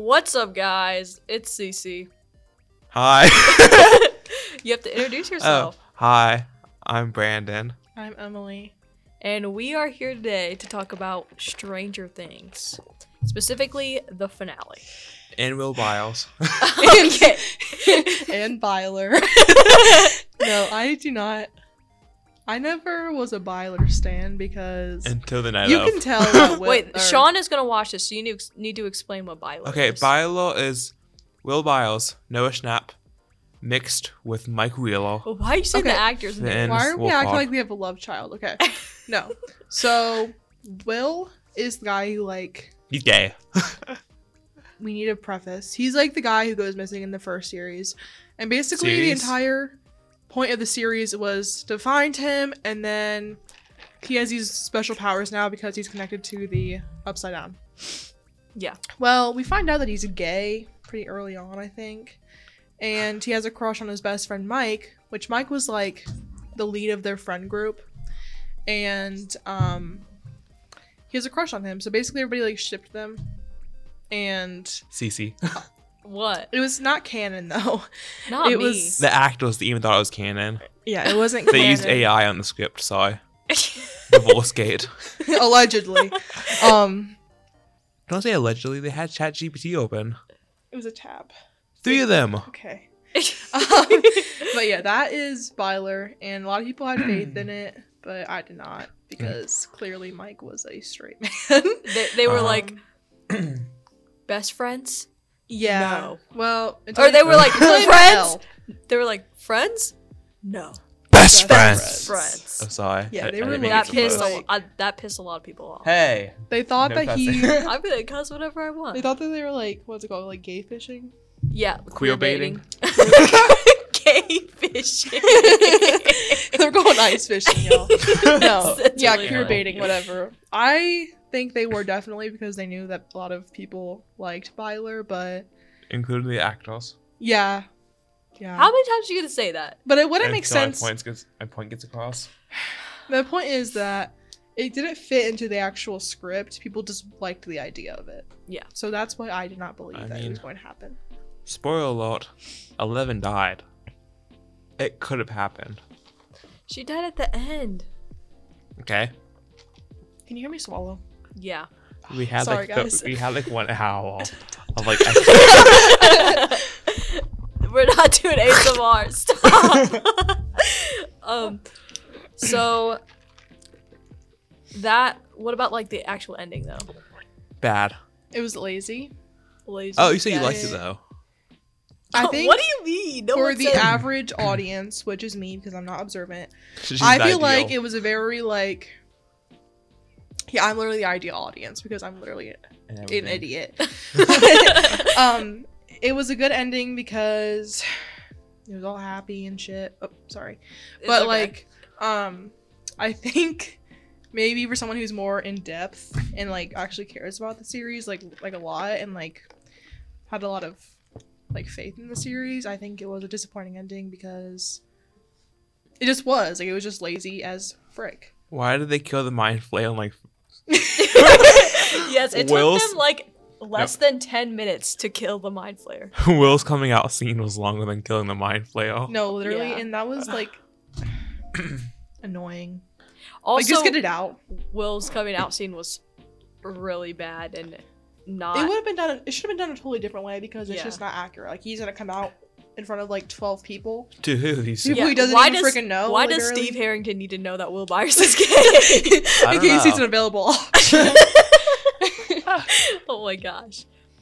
What's up, guys? It's Cece. Hi. You have to introduce yourself. Hi. I'm Brandon. I'm Emily. And we are here today to talk about Stranger Things. Specifically, the finale. And Will Biles. Okay. And Byler. No, I do not. I never was a Byler stan because Until the night you of. can tell that Wait, Sean is going to watch this, so you need to explain what Byler Okay, is. Bilo is Will Biles, Noah Schnapp, mixed with Mike Wheeler. Well, why are you saying Okay. the actor's name? And Why are we Wolfhard. acting like we have a love child? Okay. No. So, Will is the guy who, like, He's gay. we need a preface. He's, like, the guy who goes missing in the first series. And basically, the Series? entire point of the series was to find him, and then he has these special powers now because he's connected to the Upside Down. Yeah. Well, we find out that he's gay pretty early on, I think. And he has a crush on his best friend Mike, which Mike was like the lead of their friend group. And he has a crush on him. So basically everybody like shipped them. And Cece. What? it was not canon though. Not It me. was- The actors even thought it was canon. Yeah, it wasn't They canon. used AI on the script, so Divorce Gate. Allegedly. Don't say allegedly, they had ChatGPT open. It was a tab. 3 of them. Okay. But yeah, that is Byler, and a lot of people had faith in it, but I did not because clearly Mike was a straight man. They were Um, like best friends. Yeah. No. Well, Or they were like until you met friends. Elle. They were like friends. No, Best Best friends. friends. I'm sorry. Yeah, they I were didn't mean That to pissed curse. that pissed a lot of people off. Hey. They thought No that he. cussing. I'm gonna cuss whatever I want. They thought that they were like, what's it called, like gay fishing? Yeah, Queer baiting. Gay fishing. They're going ice fishing, y'all. No, That's yeah, really queer funny. baiting, whatever. I think they were definitely because they knew that a lot of people liked Byler, but Including the actors. yeah. How many times are you gonna say that? But it wouldn't make Until sense. My point gets across. The point is that it didn't fit into the actual script. People just liked the idea of it. Yeah. So that's why I did not believe I that it mean- was going to happen. Spoiler alert, 11 died. It could have happened. She died at the end. Okay. Can you hear me swallow? Yeah. We had Sorry, like guys. we had like 1 hour of like We're not doing ASMR. Stop. So that. What about like the actual ending though? bad. It was lazy. Lazy. Oh, you said you Yeah, liked yeah, it though. I think What do you mean? No for one the said- average audience, which is me because I'm not observant, She's I the feel like ideal. it was a very like. Yeah, I'm literally the ideal audience because I'm literally And an everything. idiot. It was a good ending because it was all happy and shit. Oh, sorry. It's But okay. like I think maybe for someone who's more in depth and like actually cares about the series like a lot and like had a lot of like faith in the series, I think it was a disappointing ending because it just was like it was just lazy as frick. Why did they kill the mind flail? Like Yes, it Will's- took them like less than 10 minutes to kill the mind flayer. Will's coming out scene was longer than killing the mind flail. No, literally, Yeah. and that was like annoying. Also, Like just get it out. Will's coming out scene was really bad and not. It would have been done. It should have been done a totally different way because it's Yeah. just not accurate. Like he's gonna come out in front of like 12 people. To who? These People he doesn't why even freaking know. Why like, does barely. Steve Harrington need to know that Will Byers is gay? I in don't case he's know. an available option. Oh my gosh.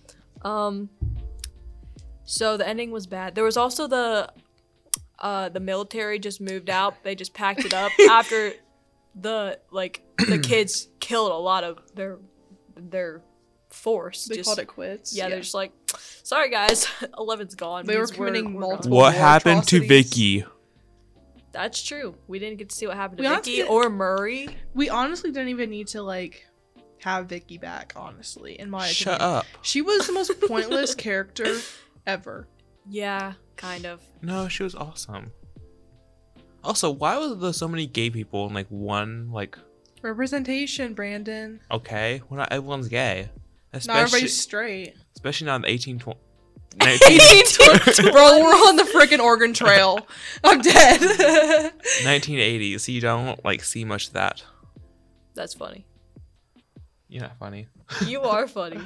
So the ending was bad. There was also the military just moved out. They just packed it up after the kids killed a lot of their force. They Just- called it quits. Yeah, they're just like, sorry guys, 11's gone. They were because we're committing gone." multiple- What war happened to atrocities. Vicky? That's true. We didn't get to see what happened to We Vicky honestly- or Murray. We honestly didn't even need to like have Vicky back. Honestly, in my Shut opinion, up. she was the most pointless character ever. Yeah, kind of. No, she was awesome. Also, why was there so many gay people in like one like Representation, Brandon. okay, well not everyone's gay. Now everybody's straight. especially now in the 1820s. 1820. Bro, we're on the freaking Oregon Trail. I'm dead. 1980s. You don't like see much of that. That's funny. You're not funny. You are funny.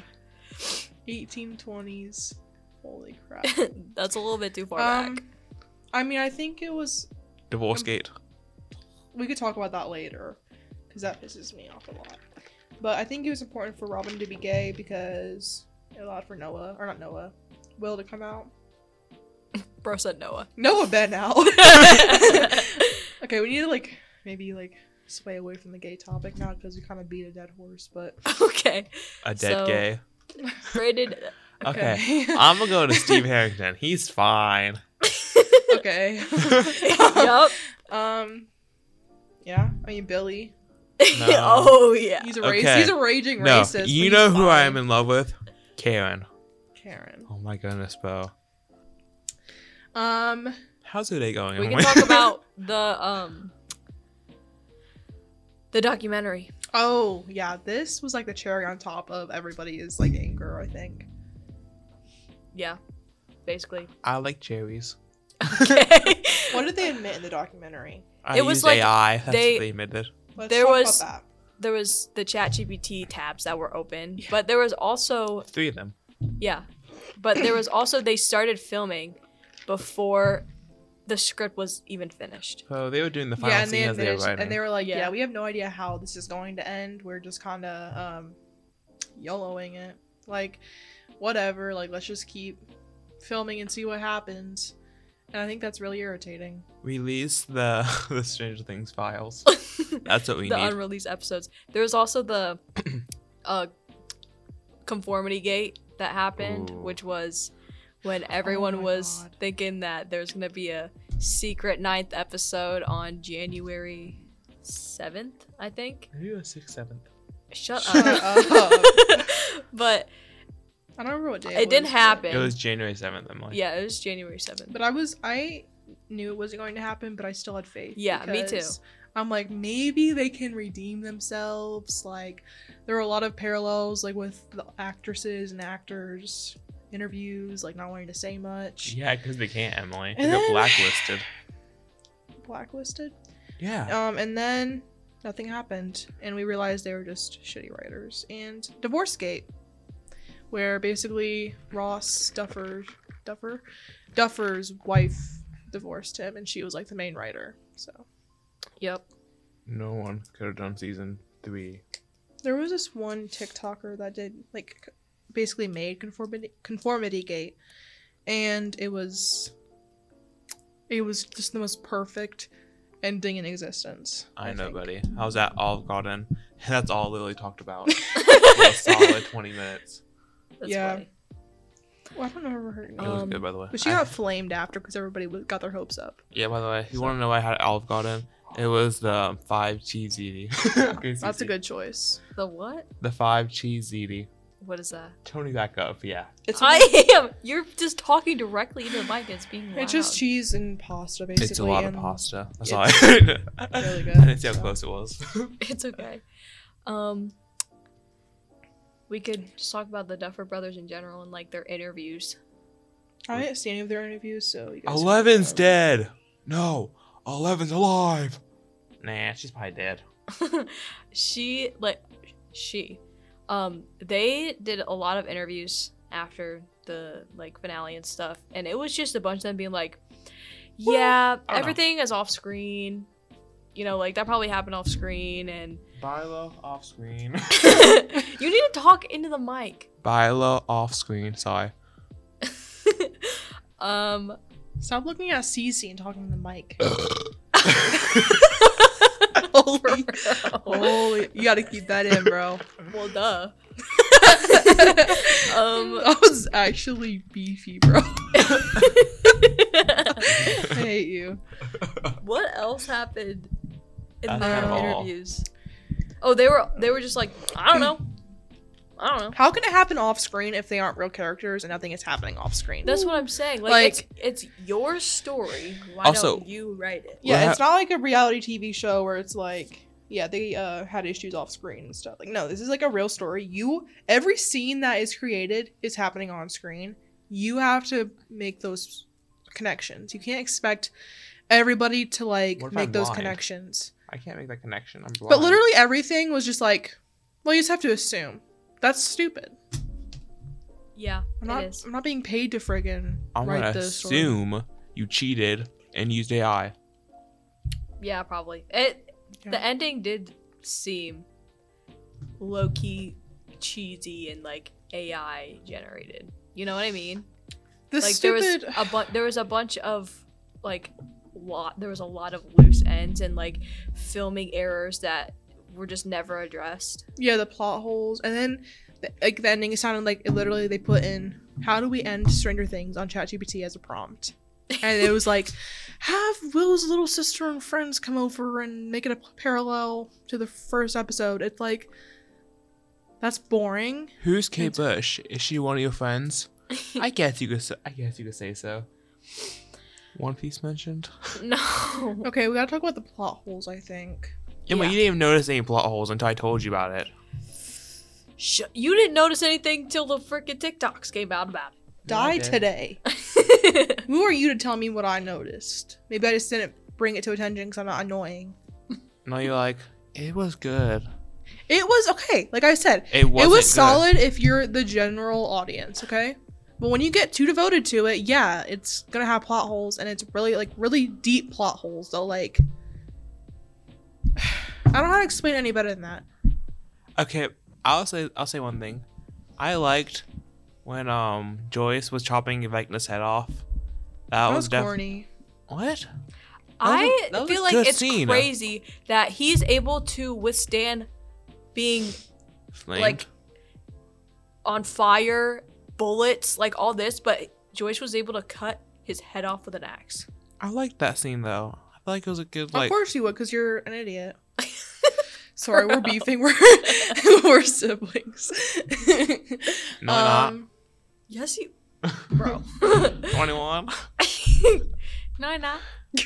1820s. Holy crap. That's a little bit too far back. I mean, I think it was. Divorce gate. We could talk about that later, because that pisses me off a lot. But I think it was important for Robin to be gay because it allowed for Will to come out. Bro said Noah. Noah been out. Okay, we need to maybe sway away from the gay topic now because we kind of beat a dead horse. But Okay. A dead gay. Rated. Okay. I'm gonna go to Steve Harrington. He's fine. Okay. Yup. Yeah. I mean Billy. No. Oh yeah. He's a Okay. He's a raging No, racist. you but know he's who I fine. am in love with? Karen. Karen. Oh my goodness, Bo. Um. How's your day going? We can Emily? talk about the documentary. Oh yeah, this was like the cherry on top of everybody's anger. I think. Yeah. Basically. I like cherries. Okay. What did they admit in the documentary? I It was used like AI. That's they- what they admitted. Let's There talk was- about that. There was the ChatGPT tabs that were open, but there was also 3 of them. yeah, but there was also they started filming before the script was even finished. So they were doing the final Yeah, and they scene as they were admitted, writing. and they were like, Yeah. yeah, we have no idea how this is going to end. We're just kind of YOLOing it. Like, whatever. Like, let's just keep filming and see what happens. And I think that's really irritating. Release the the Stranger Things files. That's what we The need. unreleased episodes. There was also the conformity gate that happened, Ooh. which was when everyone my was God. thinking that there's gonna be a secret 9th episode on January 7th, I think. Maybe it was 6th, 7th. Shut Shut up. up. But I don't remember what day it didn't was, happen. It was January 7th, Emily. yeah, it was January 7th. But I knew it wasn't going to happen, but I still had faith. Yeah, me too. because I'm like, maybe they can redeem themselves. Like, there are a lot of parallels, with the actresses and actors interviews, not wanting to say much. Yeah, because they can't, Emily. They And got then- blacklisted. Blacklisted. Yeah. And then nothing happened, and we realized they were just shitty writers. And Divorcegate, where basically Ross Duffer's wife divorced him, and she was the main writer. So Yep. No one could have done season 3. there was this one TikToker that did basically made Conformity Gate, and it was just the most perfect ending in existence. I know, think. buddy. How's that Olive Garden? That's all Lily talked about. For a solid 20 minutes. That's Yeah. funny. Well, I don't remember her name. It was good, by the way. But she got flamed after because everybody got their hopes up. Yeah, by the way, if you want to know why I had Olive Garden? It was the 5 cheese ziti. That's a good choice. The what? The 5 cheese ziti. What is that? Tony back up, yeah. I am. You're just talking directly into the mic. And it's being loud. It's just cheese and pasta, basically. It's a lot of and pasta. That's it's all I really good, I didn't see how so. close it was. It's okay. We could just talk about the Duffer Brothers in general and their interviews. I didn't see any of their interviews, so you guys. can- 11's dead. No, 11's alive. Nah, she's probably dead. They did a lot of interviews after the finale and stuff, and it was just a bunch of them being like, yeah, I don't know. everything is off screen, that probably happened off screen, and Bila off screen. you need to talk into the mic. Bila off screen, sorry. Stop looking at Cece and talking to the mic. holy, holy, you gotta keep that in, bro. Well, duh. That was actually beefy, bro. I hate you. What else happened in That's their all. interviews? Oh, they were just like, I don't know. How can it happen off screen if they aren't real characters and nothing is happening off screen? That's what I'm saying. Like- It's your story. Why Also- don't you write it? Yeah, What it's not like a reality TV show where it's yeah, they had issues off screen and stuff. Like, no, this is like a real story. Every scene that is created is happening on screen. You have to make those connections. You can't expect everybody to like What if make I'm those blind? connections. I can't make that connection. I'm blind. But literally everything was just like, well, you just have to assume. That's stupid. Yeah, I'm it not. is. I'm not being paid to friggin' I'm write gonna this story. assume you cheated and used AI. Yeah, probably. Yeah. The ending did seem low-key cheesy and like AI generated. You know what I mean? The Like stupid. there was a bunch of like there was a lot of loose ends and like filming errors that were just never addressed. Yeah, the plot holes, and then the ending. It sounded like literally they put in "How do we end Stranger Things" on ChatGPT as a prompt, and it was like, have Will's little sister and friends come over and make it a parallel to the first episode. It's like, that's boring. Who's Kate Bush? Is she one of your friends? I guess you could say so. One Piece mentioned. No. Okay, we gotta talk about the plot holes. I think. Yeah, but you didn't even notice any plot holes until I told you about it. You didn't notice anything till the freaking TikToks came out about Die did. today. it. Who are you to tell me what I noticed? Maybe I just didn't bring it to attention because I'm not annoying. No, you're like, it was good. It was okay. Like I said, It wasn't it was good. solid if you're the general audience, okay? But when you get too devoted to it, yeah, it's gonna have plot holes, and it's really deep plot holes. Though, like, I don't know how to explain it any better than that. Okay, I'll say one thing. I liked when Joyce was chopping Vecna's head off. That was corny. What? I that was a feel like good it's scene. crazy that he's able to withstand being Flamed? like on fire, bullets, like all this, but Joyce was able to cut his head off with an axe. I liked that scene though. I feel like it was a good Of like. course you would, because you're an idiot. Sorry, we're beefing. We're siblings. No, not. Yes, you, bro. 21. No, I'm not.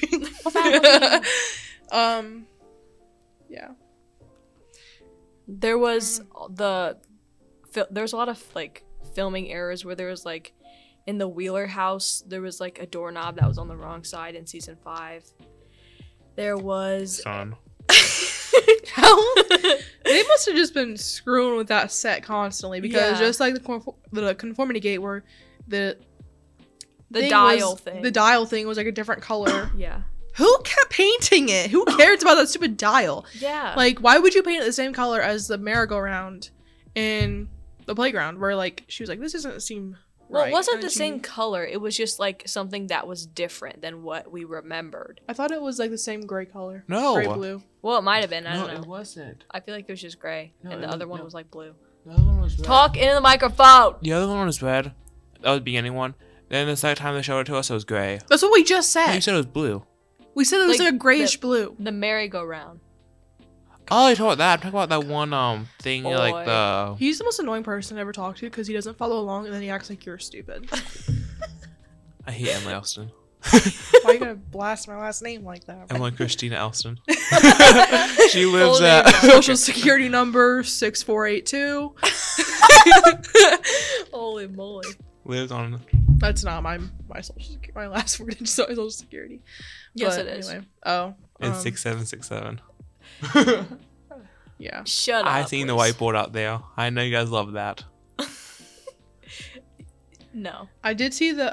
Yeah. There was there's a lot of like filming errors where there was like in the Wheeler house there was like a doorknob that was on the wrong side in season 5. There was Son. How? They must have just been screwing with that set constantly, because Yeah. just like the conformity gate where the thing dial was- thing. the dial thing was like a different color. Yeah. Who kept painting it? Who cares about that stupid dial? Yeah. Like, why would you paint it the same color as the merry-go-round in the playground? Where like she was like, this doesn't seem well, right. it wasn't And the she- same color. It was just like something that was different than what we remembered. I thought it was like the same gray color. No. Gray blue. Well, it might have been. I No, don't it know. wasn't. I feel like it was just gray, No, and it the other was- one no. was like blue. The other one was red. Talk into the microphone. The other one was red. That was the beginning one. Then the second time they showed it to us, it was gray. That's what we just No, said. you said it was blue. We said it was Like, like a grayish blue. The merry-go-round. Oh, you're talking about that. I'm talking about that one thing, Boy. like the. He's the most annoying person I ever talked to, because he doesn't follow along and then he acts like you're stupid. I hate Emily Elston. Why you gonna blast my last name like that? Emily Christina Elston. She lives Full at. name. Social security number 6482. Holy moly. lives on. That's not my social security. My last word is social security. Yes, But it is. Anyway. Oh. It's 6767. Yeah. Shut up. I seen the Liz. whiteboard out there. I know you guys love that. No. I did see the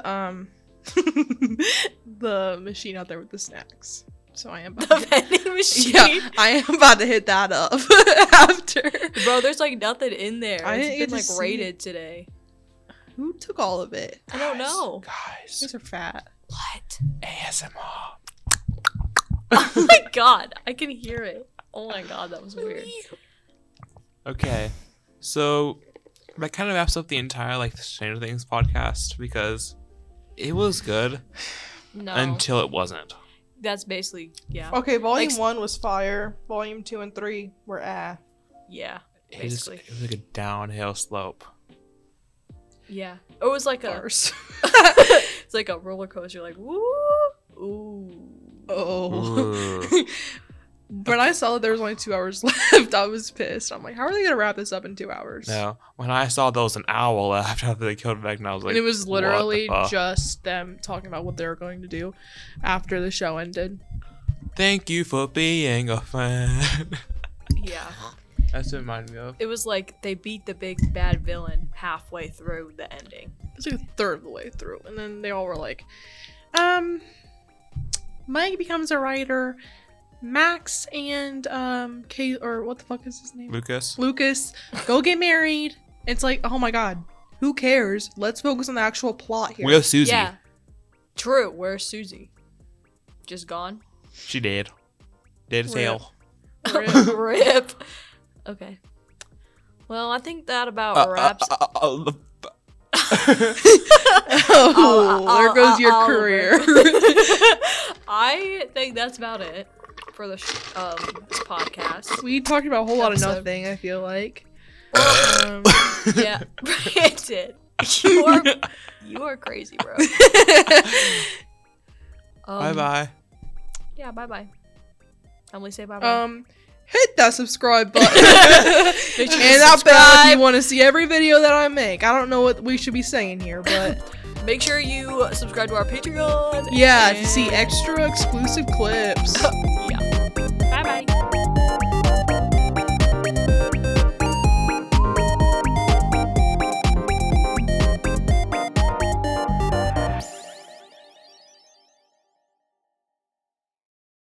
the machine out there with the snacks. So I am. The vending machine. Yeah, I am about to hit that up after. Bro, there's like nothing in there. I It's didn't been get to like see rated today. Who took all of it? I don't know. You Guys. guys are fat. What? ASMR. Oh my god, I can hear it. Oh my god, that was weird. Okay. So that kind of wraps up the entire like Stranger Things podcast because it was good No. until it wasn't. That's basically, yeah. Okay, volume Like- 1 was fire. Volume 2 and 3 were Yeah. It was Basically. like a downhill slope. Yeah. It was like a Bars. it's like a roller coaster, like woo ooh. Oh. Ooh. When I saw that there was only 2 hours left, I was pissed. I'm like, how are they gonna wrap this up in 2 hours? No, when I saw there was an hour left after they killed Vecna, I was like, And it was what the literally fuck? just them talking about what they were going to do after the show ended. Thank you for being a fan. Yeah. That's what it reminded me of. It was like they beat the big bad villain halfway through the ending. It was like a third of the way through, and then they all were like, Mike becomes a writer. Max and Kate, or what the fuck is his name? Lucas, go get married. It's like, oh my god, who cares? Let's focus on the actual plot here. Where's Susie? Yeah. True. Where's Susie? Just gone? She did. Dead as Rip. hell. Rip. Okay. Well, I think that about wraps. Oh, there goes your career. I think that's about it for the this podcast. We talked about a whole lot of Episode. nothing, I feel like. Yeah, Brandon, you are crazy, bro. Bye bye. Yeah, bye bye. Emily, say bye bye. Hit that subscribe button. Make sure And you that bell if subscribe. you want to see every video that I make. I don't know what we should be saying here, but Make sure you subscribe to our Patreon. yeah, to and- see extra exclusive clips.